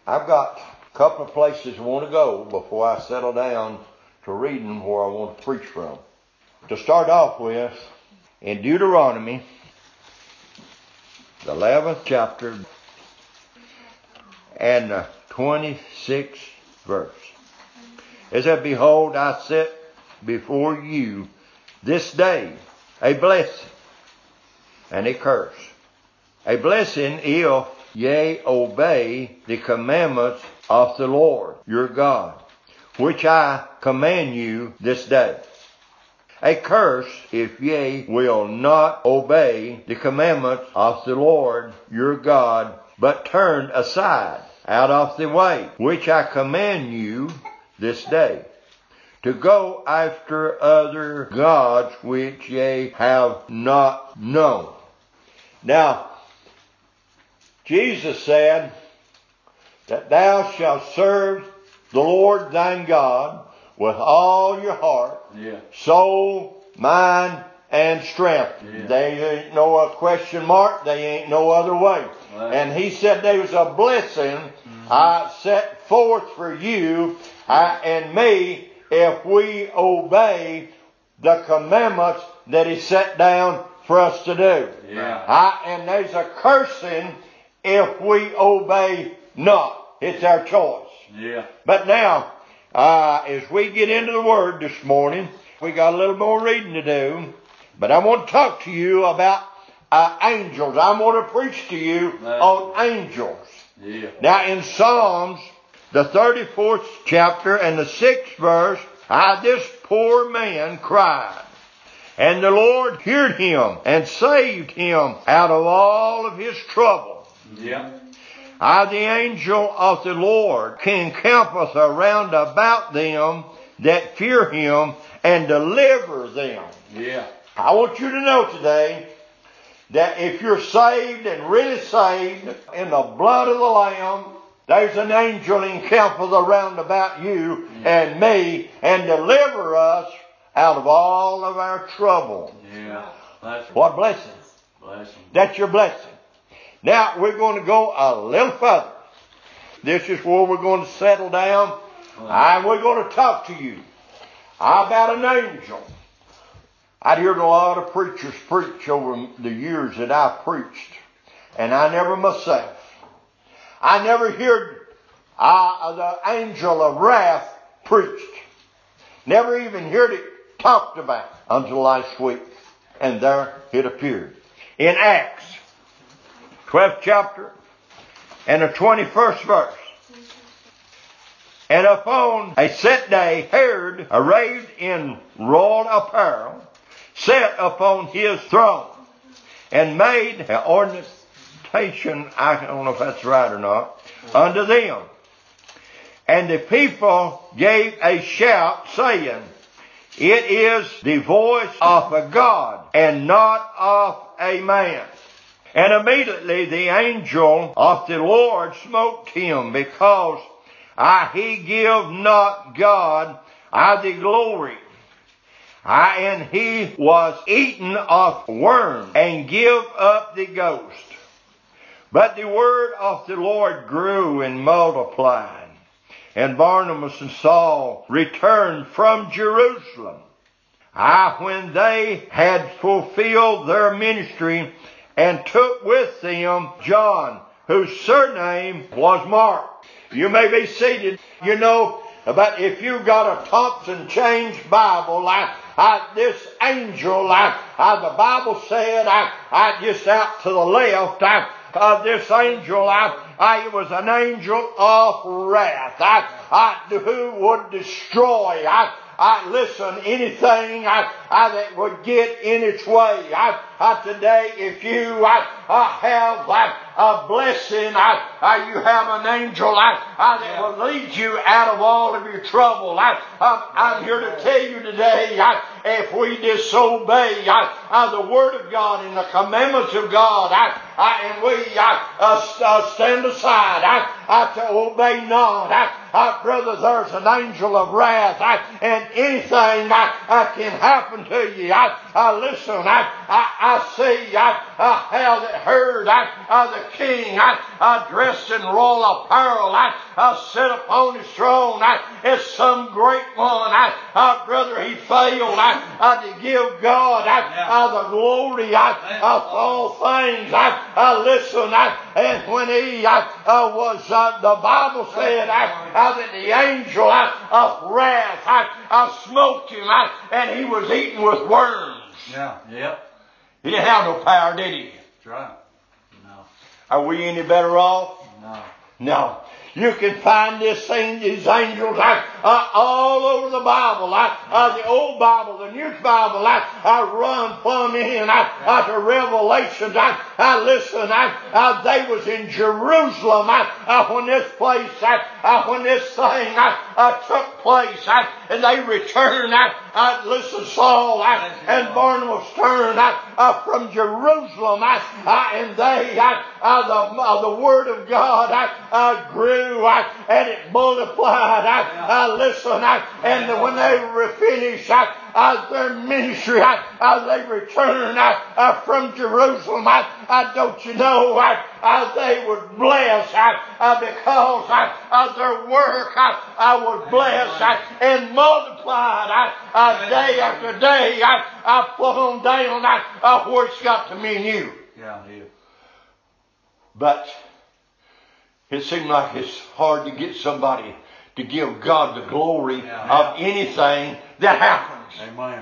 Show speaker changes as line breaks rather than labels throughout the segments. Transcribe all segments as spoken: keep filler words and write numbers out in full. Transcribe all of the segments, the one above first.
I've got a couple of places I want to go before I settle down to reading where I want to preach from. To start off with, in Deuteronomy, the eleventh chapter and the twenty-sixth verse. It said, Behold, I set before you this day a blessing and a curse. A blessing if ye obey the commandments of the Lord your God, which I command you this day. A curse if ye will not obey the commandments of the Lord your God, but turn aside out of the way which I command you this day, to go after other gods which ye have not known. Now, Jesus said that thou shalt serve the Lord thine God with all your heart, yeah. soul, mind, and strength. Yeah. They ain't no a question mark. They ain't no other way. Right. And he said there was a blessing mm-hmm. I set forth for you I, and me if we obey the commandments that he set down for us to do. Yeah. I, and there's a cursing if we obey not. It's our choice. Yeah. But now, uh, as we get into the Word this morning, we got a little more reading to do. But I want to talk to you about uh, angels. I want to preach to you That's on right. angels. Yeah. Now in Psalms, the thirty-fourth chapter and the sixth verse, I, this poor man cried. And the Lord heard him and saved him out of all of his trouble. Yeah. I, the angel of the Lord, encampeth around about them that fear him and deliver them. Yeah. I want you to know today that if you're saved and really saved in the blood of the Lamb, there's an angel encampeth around about you yeah. and me and deliver us out of all of our trouble. Yeah. That's what blessing. blessing. That's your blessing. Now we're going to go a little further. This is where we're going to settle down. And we're going to talk to you about an angel. I'd heard a lot of preachers preach over the years that I preached. And I never myself. I never heard uh, the angel of wrath preached. Never even heard it talked about until last week. And there it appeared. In Acts, twelfth chapter, and the twenty-first verse. And upon a set day, Herod, arrayed in royal apparel, sat upon his throne, and made an ordination, I don't know if that's right or not, unto them. And the people gave a shout, saying, It is the voice of a God, and not of a man. And immediately the angel of the Lord smote him, because I, he give not God I the glory. I, and he was eaten of worms, and give up the ghost. But the word of the Lord grew and multiplied. And Barnabas and Saul returned from Jerusalem. I, when they had fulfilled their ministry, and took with them John, whose surname was Mark. You may be seated. You know, but if you've got a Thompson Chains Bible, I, I, this angel, I, I, the Bible said, I, I just out to the left, I, uh, this angel, I, I, it was an angel of wrath. I, I, who would destroy. I, I listen, anything I, I that would get in its way. I, I today, if you I, I have I, a blessing, I, I you have an angel I, I that will lead you out of all of your trouble. I, I, I'm here to tell you today, I, if we disobey I, I, the Word of God and the commandments of God, I, I, and we I, uh, uh, stand aside, I, I to obey not. I, I, brother, there's an angel of wrath, I, and anything I, I can happen to you. I, I listen. I, I, I see I, I how that heard I, I, the king I, I dressed in royal apparel. I, I sat upon his throne. I, as some great one. I, I, brother, he failed. I, I to give God I, I, the glory I, of all things. I, I listen. I, and when he I, I was, uh, the Bible said I, I, that the angel I, of wrath I, I smoked him. I, and he was eaten with worms.
Yeah. Yep.
He didn't have no power, did he?
That's right. No.
Are we any better off?
No.
No. You can find this thing, these angels I, uh, all over the Bible. I, uh, the Old Bible, the New Bible. I, I run plumb in. I, I, to Revelations. I, I listen. I, I, they was in Jerusalem. I, I, when this place, I, I, when this thing I, I took place, I, and they returned. I, I listen, Saul I, and Barnabas turned I, I, from Jerusalem. I, I, and they, I, I, the, uh, the Word of God, I, I grew. I, and it multiplied. I, I listen. I, and the, when they were finished I, I, their ministry, I, I, they returned I, I, from Jerusalem. I, I, don't you know? I, I, they were blessed I, I, because I, I, their work I, I was blessed I, and multiplied. I, I, day after day I, I put on down I, I, where it's got to me and you.
Yeah, yeah.
But it seemed like it's hard to get somebody to give God the glory
yeah.
of anything that happens.
Amen.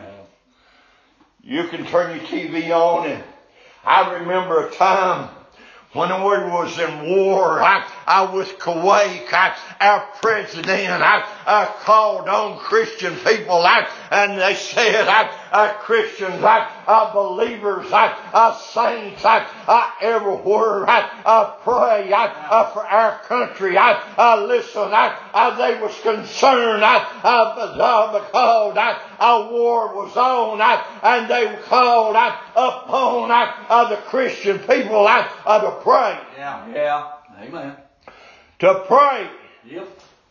You can turn your T V on, and I remember a time when we was in war. I, I was Kuwait. I, our president, I, I called on Christian people, I, and they said, I, I Christians, I, I believers, I, I saints, I, I everywhere, I, I pray, I, I for our country. I, I listen. I, I they was concerned. I, I because I, our war was on. I, and they called I, upon I, I, the Christian people I, I, to pray.
Yeah, yeah, amen.
To pray.
Yep.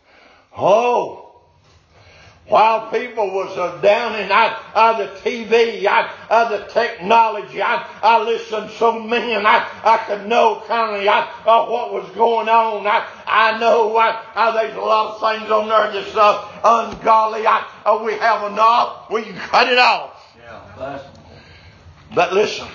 Oh. While people was uh, down in I, uh, the T V, I, uh, the technology, I, I listened so men, I, I could know kind of I, uh, what was going on. I, I know I, uh, there's a lot of things on there that's uh, ungodly. I, uh, we have enough. We can cut it off.
Yeah, that's...
But listen,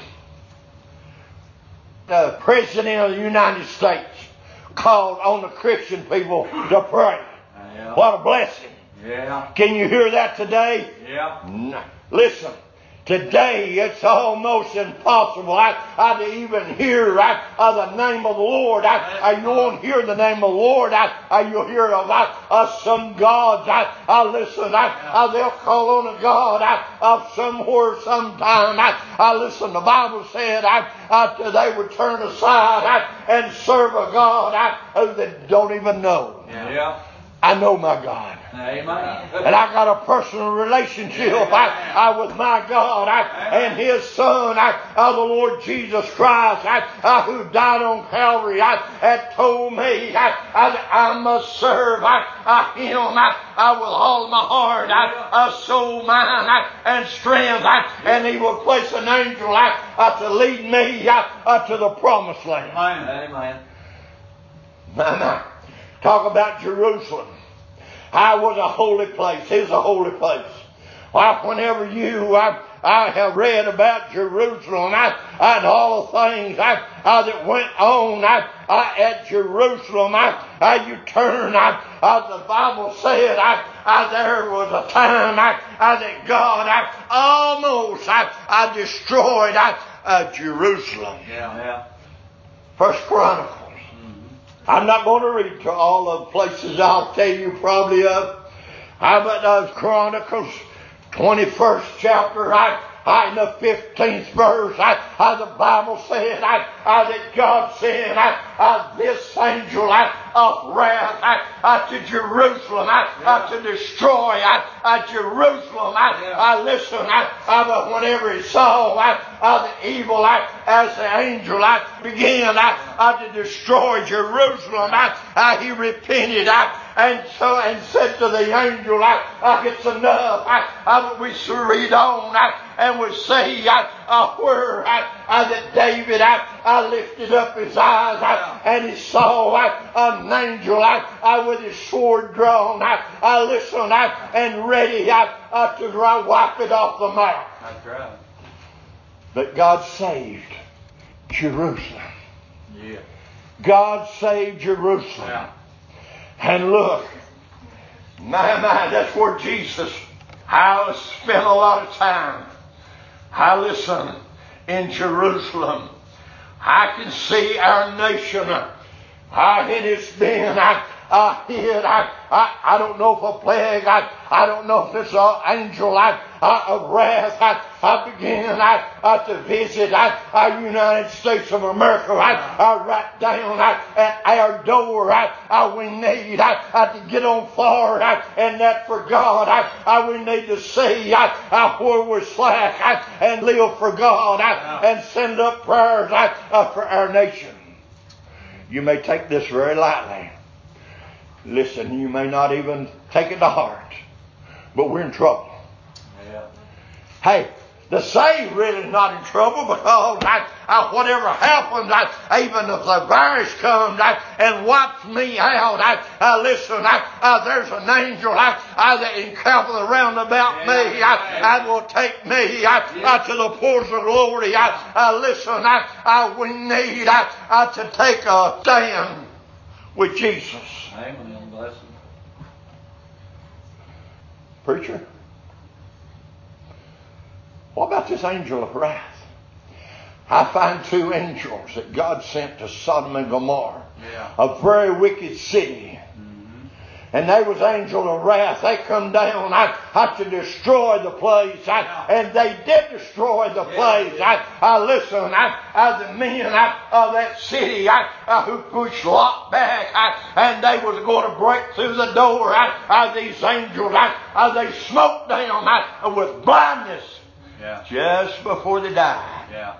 the President of the United States called on the Christian people to pray.
Yeah.
What a blessing.
Yeah.
Can you hear that today?
Yeah.
No. Listen, today it's almost impossible I, I to even hear I, uh, the name of the Lord. I, I, you won't hear the name of the Lord. I, I, you'll hear of I, uh, some gods. I, I listen. I, I, they'll call on a God I, of somewhere, sometime. I, I listen. The Bible said I, I, they would turn aside I, and serve a God I, who they don't even know.
Yeah. Yeah.
I know my God.
Amen.
And I got a personal relationship I, I, with my God I, and His Son, I, I, the Lord Jesus Christ, I, I, who died on Calvary, I, had told me I, I, I must serve I, I, Him I, I, with all my heart, I, I, soul, mind, I, and strength, I, and He will place an angel I, I, to lead me I, I, to the promised land.
Amen.
My, my. Talk about Jerusalem. I was a holy place. It was a holy place. Well, whenever you, I, I have read about Jerusalem, I, I and all the things I, I that went on I, I, at Jerusalem. I, I you turn. I, I, the Bible said I, I, there was a time I, I, that God I, almost I, I destroyed I, uh, Jerusalem.
Yeah, yeah.
First Chronicles. I'm not going to read to all the places I'll tell you probably of. How about those Chronicles, twenty-first chapter, I, I, in the fifteenth verse, I, I, the Bible said I, I, that God sent I, I, this angel I, of wrath I, I, to Jerusalem I, I, to destroy I, I, Jerusalem. I, I listen. I, I, but whenever he saw I, I, the evil I, as the angel I began I, I, to destroy Jerusalem, I, I, he repented I, and so and said to the angel, I, I, it's enough. I, I, we read on I, and we see I, I, where I, I, that David I, I lifted up his eyes I, and he saw I, an angel I, I, with his sword drawn. I, I listened I, and ready I, I, to wipe it off the mouth.
That's right.
But God saved Jerusalem.
Yeah.
God saved Jerusalem.
Yeah.
And look, my, my, that's where Jesus, I spent a lot of time. I listen, in Jerusalem. I can see our nation. I, it has been, I, I hid, I, I, I don't know if a plague, I, I don't know if it's an angel I, I, of wrath. I, I began I, I, to visit I, our United States of America. I, I write down I, at our door I, I, we need I, I, to get on fire I, and that for God. I, I, we need to see I, I, where we're slack I, and live for God I, and send up prayers I, uh, for our nation. You may take this very lightly. Listen, you may not even take it to heart, but we're in trouble.
Yeah.
Hey, the saved really not in trouble because I, I, whatever happens, I, even if the virus comes I, and wipes me out, I, I listen, I, I, there's an angel I, I, that encampeth around about
Yeah,
me. I, I will take me I,
Yeah.
I, to the portion of glory. I, I listen, I, I, we need I, I, to take a stand with Jesus.
Amen. Bless him.
Preacher, what about this angel of wrath? I find two angels that God sent to Sodom and Gomorrah,
Yeah.
a very wicked city.
Mm-hmm.
And they was angel of wrath. They come down I, I, to destroy the place. I, and they did destroy the
Yeah,
place.
yeah.
I, I listen, I, I, the men I, of that city I, I, who pushed locked back, I, and they was going to break through the door. I, I, these angels, I, I, they smoked down I, with blindness
Yeah.
just before they died.
Yeah.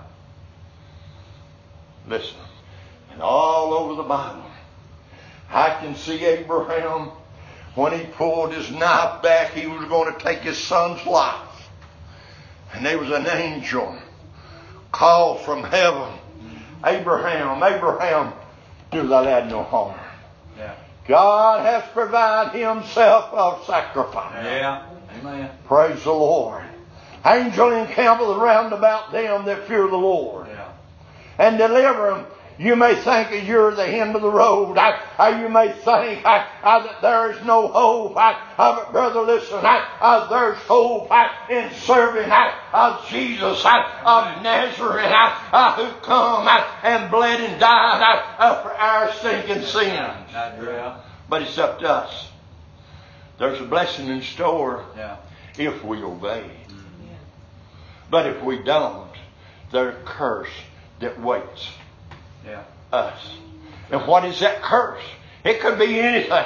Listen, and all over the Bible, I can see Abraham, when he pulled his knife back, he was going to take his son's life. And there was an angel called from heaven. Abraham, Abraham, do thy lad no harm.
Yeah.
God has provided himself a sacrifice.
Yeah. Amen.
Praise the Lord. Angel encampeth round about them that fear the Lord.
Yeah.
And deliver them. You may think that you're the end of the road. I, I, you may think I, I, that there is no hope. I, I, but brother, listen. I, I, there's hope I, in serving I, of Jesus I, of Nazareth I, I, who come I, and bled and died I, I, for our stinking sins.
Yeah.
But it's up to us. There's a blessing in store
Yeah.
if we obey. Mm-hmm. But if we don't, there's a curse that waits
Yeah.
us. And what is that curse? It could be anything.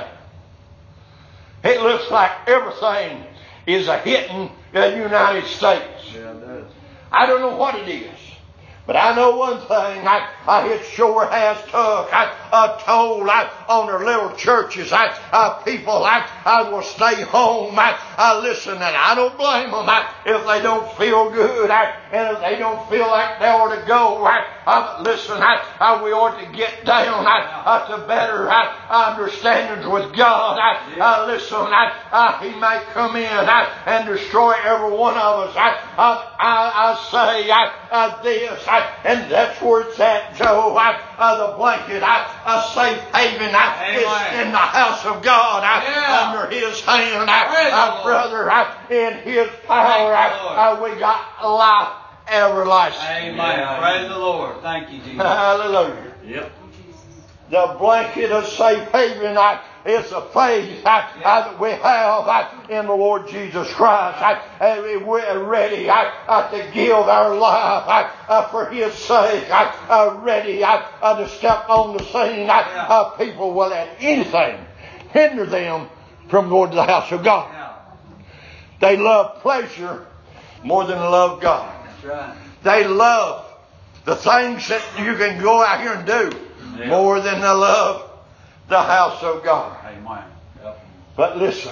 It looks like everything is a hitting the United States.
Yeah, it does.
I don't know what it is. But I know one thing, I, I it sure has took I, a toll I, on their little churches. I, I, people, I, I will stay home. I, I listen, and I don't blame them I, if they don't feel good I, and if they don't feel like they ought to go. I, I, listen, I, I, we ought to get down I, I, to better I, understandings with God. I, I, listen, I, I, He may come in I, and destroy every one of us. I, I, I, I say I, I, this. I, and that's where it's at, Joe. I, uh, the blanket, I, a safe haven, I, is in the house of God. I,
Yeah.
under His hand, I, I, brother, I, in His power, I, I, we got life everlasting.
Amen. Yeah. Praise the Lord. Thank you, Jesus.
Hallelujah.
Yep.
The blanket of safe haven I, is the faith I, I, that we have I, in the Lord Jesus Christ. I, I, we're ready I, I, to give our life I, I, for His sake. I, I, ready I, I, to step on the scene. I, I, people will let anything hinder them from going to the house of God. They love pleasure more than they love God.
That's right.
They love the things that you can go out here and do
Yeah.
more than they love the house of God.
Amen.
But listen,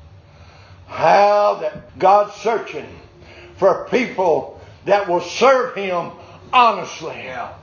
how that God's searching for people that will serve Him honestly.
Yeah.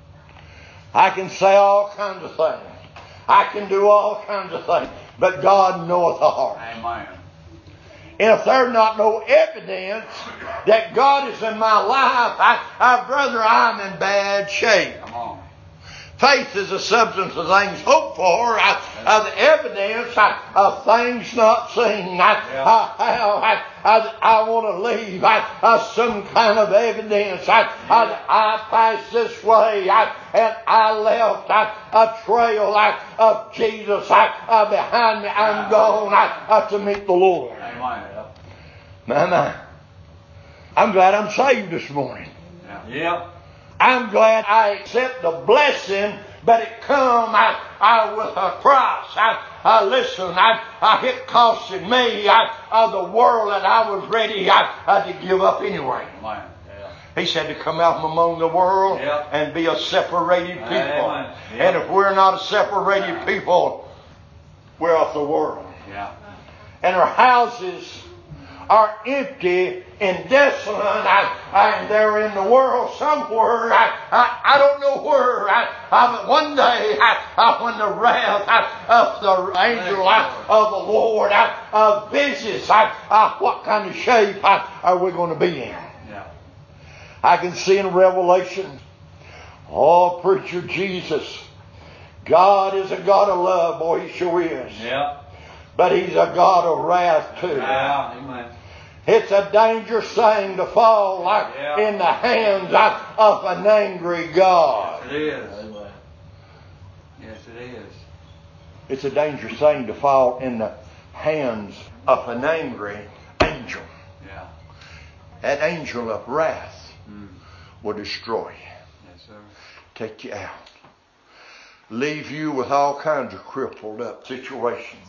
I can say all kinds of things. I can do all kinds of things. But God knoweth the heart.
Amen.
And if there's not no evidence that God is in my life, I, I, brother, I'm in bad shape.
Come on.
Faith is the substance of things hoped for, I, uh, the evidence I, of things not seen. I,
Yeah.
I, I, I, I want to leave I, I, some kind of evidence. I, I, I passed this way I, and I left I, a trail I, of Jesus I, I, behind me. I'm gone I, I, to meet the Lord.
Amen.
My, my. I'm glad I'm saved this morning.
Yeah. Yeah.
I'm glad I accept the blessing, but it come I, I with a price. I, I listen. I, I it costed me I, I, the world that I was ready I, I to give up anyway.
Amen. Yeah.
He said to come out from among the world
Yeah.
and be a separated people.
Amen. Yeah.
And if we're not a separated yeah. people, we're off the world.
Yeah.
And our houses are empty and desolate, I, I, and they're in the world somewhere. I, I, I don't know where. I, I, but one day, I, I, when the wrath I, of the angel I, of the Lord I, uh, visits, I, I, what kind of shape I, are we going to be in?
Yeah.
I can see in Revelation, oh, preacher Jesus, God is a God of love. Boy, He sure is.
Yeah.
But He's a God of wrath too.
Yeah. Amen.
It's a dangerous thing to fall like
yeah.
in the hands of, of an angry God.
Yes, it is. Yes, it is.
It's a dangerous thing to fall in the hands of an angry angel.
Yeah.
That angel of wrath
mm.
will destroy you.
Yes, sir.
Take you out. Leave you with all kinds of crippled up situations.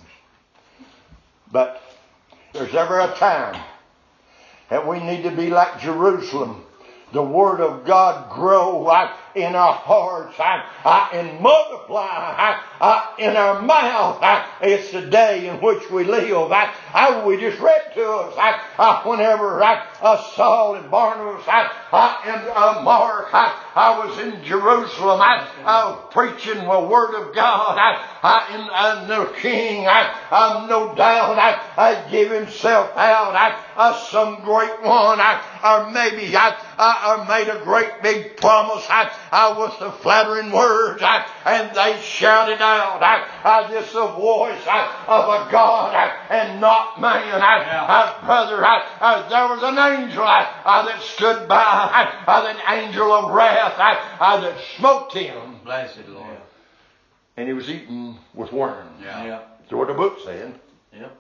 But there's ever a time that we need to be like Jerusalem. The Word of God grow uh, in our hearts uh, uh, and multiply uh, uh, in our mouth. Uh, it's the day in which we live. Uh, uh, we just read to us uh, uh, whenever uh, uh, Saul and Barnabas uh, uh, and uh, Mark, uh, I was in Jerusalem uh, uh, preaching the Word of God. Uh, uh, and uh, the king, uh, uh, no doubt, uh, uh, gave himself out. Uh, uh, some great one, uh, or maybe uh, uh, or made a great big promise uh, uh, with the flattering words, uh, and they shouted out, uh, uh, this the voice uh, of a God uh, and not man. Uh,
yeah.
uh, brother, uh, uh, there was an angel uh, uh, that stood by, uh, uh, an angel of wrath uh, uh, that smote him.
Blessed Lord.
And he was eaten with worms.
Yeah. yeah.
That's what the book said.
Yep.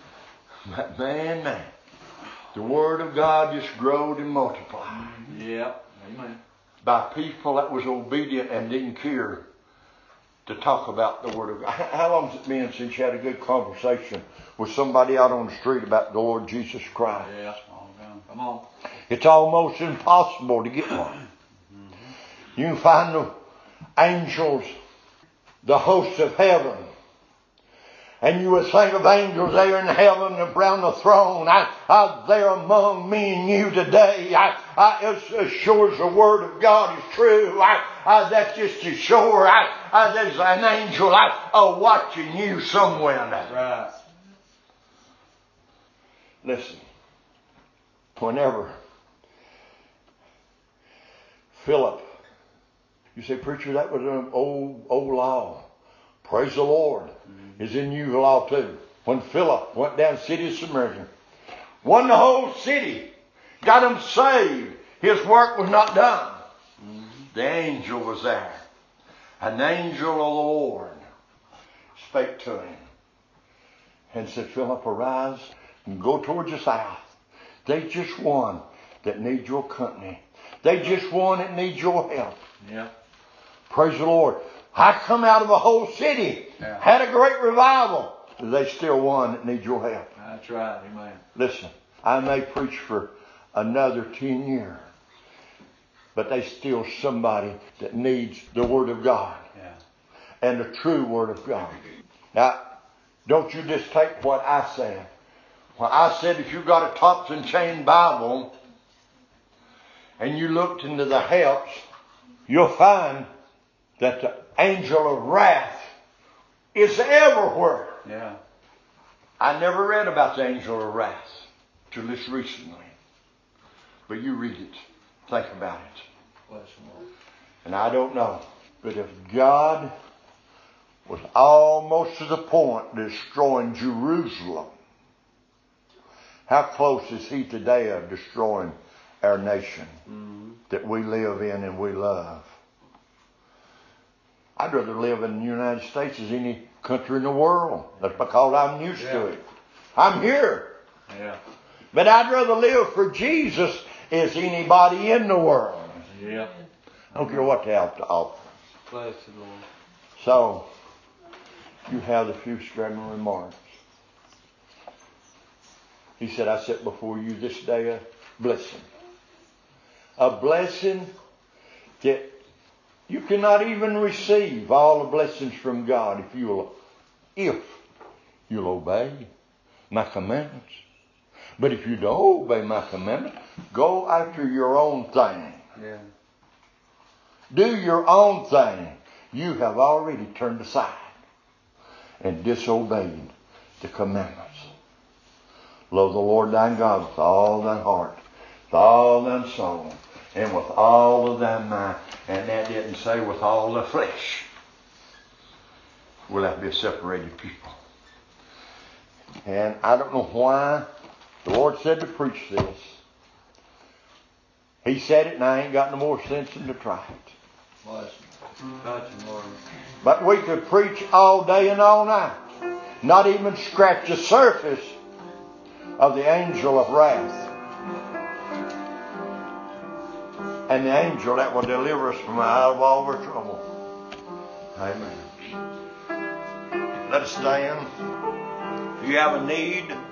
Man, man. The Word of God just growed and multiplied.
Yeah. Amen.
By people that was obedient and didn't care to talk about the Word of God. How long has it been since you had a good conversation with somebody out on the street about the Lord Jesus Christ?
Yeah. Come on.
It's almost impossible to get one. Mm-hmm. You can find the angels, the hosts of heaven. And you would think of angels there in heaven around the throne. I, I, they're among me and you today. I, I, as, as sure as the Word of God is true, I, I, that's just as sure. I, I, there's an angel I, uh, watching you somewhere now.
Right.
Listen, whenever Philip, you say, preacher, that was an old, old law. Praise the Lord. Mm-hmm. Is in you law too. When Philip went down the city of Samaria, won the whole city, got them saved, his work was not done. Mm-hmm. The angel was there. An angel of the Lord spake to him and said, Philip, arise and go towards the south. They just one that need your company. They just one that need your help.
Yeah.
Praise the Lord. I come out of a whole city, yeah. had a great revival. They still one that needs your help.
That's right. Amen.
Listen, I may preach for another ten years, but there's still somebody that needs the Word of God.
Yeah.
And the true Word of God. Now, Don't you just take what I said. Well, I said if you got a Thompson Chain Bible and you looked into the helps, you'll find that the angel of wrath is everywhere.
Yeah.
I never read about the angel of wrath till this recently. But you read it. Think about it. And I don't know. But if God was almost to the point of destroying Jerusalem, how close is He today of destroying our nation mm-hmm. that we live in and we love? I'd rather live in the United States as any country in the world. That's because I'm used yeah. to it. I'm here.
Yeah.
But I'd rather live for Jesus as anybody in the world.
Yeah.
I don't care what they have to offer.
Bless the Lord.
So, you have the few scrambling remarks. He said, I set before you this day a blessing. A blessing that you cannot even receive all the blessings from God if you'll, if you'll obey my commandments. But if you don't obey my commandments, go after your own thing.
Yeah.
Do your own thing. You have already turned aside and disobeyed the commandments. Love the Lord thy God with all thy heart, with all thy soul, and with all of thy mind. And that didn't say with all the flesh. We'll have to be a separated people. And I don't know why the Lord said to preach this. He said it and I ain't got no more sense than to try it. But we could preach all day and all night. Not even scratch the surface of the angel of wrath. And the angel that will deliver us from out of all our trouble. Amen. Let us stand. If you have a need,